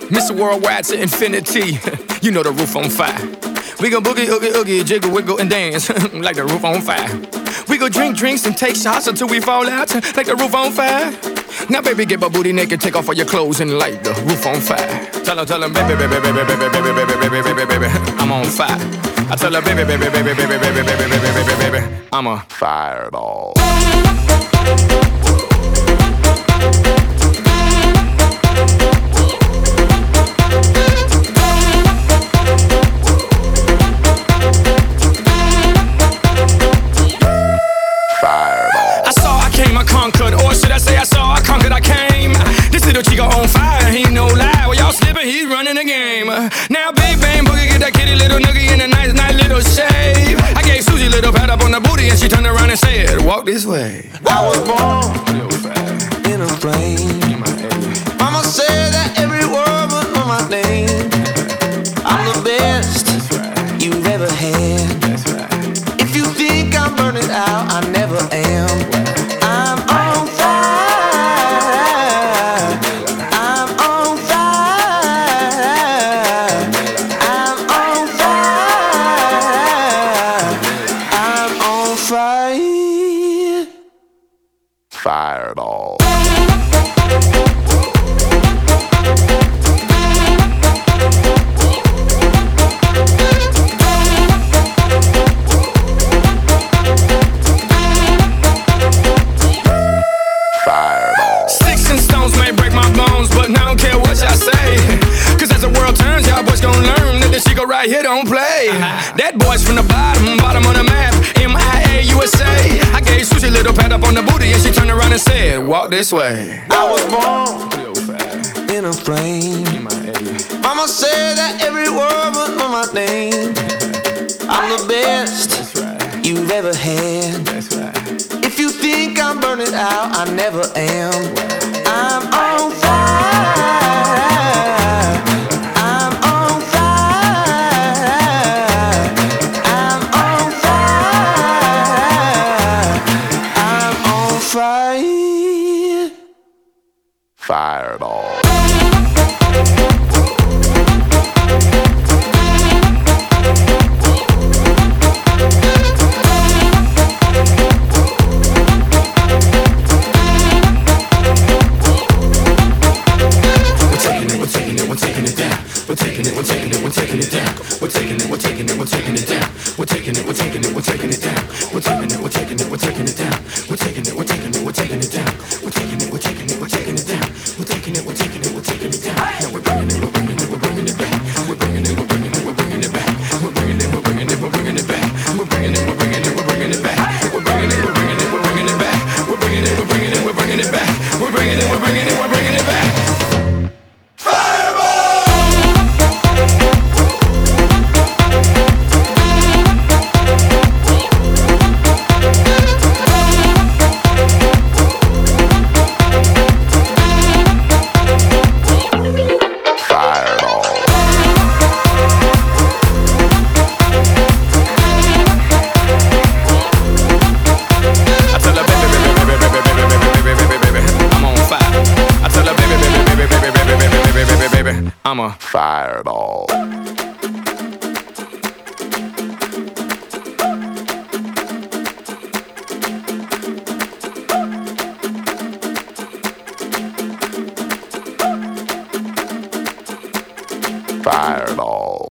Mr. Worldwide to infinity. You know the roof on fire. We gon' boogie, oogie, oogie, jiggle, wiggle, and dance like the roof on fire. We gon' drink drinks and take shots until we fall out like the roof on fire. Now, baby, get my booty naked, take off all your clothes and light the roof on fire. Tell her, baby, baby, baby, baby, baby, baby, baby, baby, baby, baby, I'm on fire. I tell her, baby, baby, baby, baby, baby, baby, baby, baby, baby, baby, I'm a fireball. Conquered, or should I say I saw, I conquered, I came. This little chico on fire, he no lie. Well, y'all slipping, he's running the game. Now big bang boogie, get that kitty little noogie in a nice little shave. I gave Susie a little pat up on the booty and she turned around and said, walk this way. I was born in a plane. Mama said that every word was on my name. I'm the best you've ever had. If you think I'm burning out, I never am. I'm on fire. I'm on fire. I'm on fire. I'm on fire. Fireball. Right here don't play. That boy's from the bottom of the map. MIA USA. I gave Susie a little pat up on the booty and she turned around and said, walk this way. I was born in a plane. Mama said that every word was on my name. I'm the best you've ever had. If you think I'm burning out, I never am. I'm on fire. Fireball. I'm a fireball. Fireball.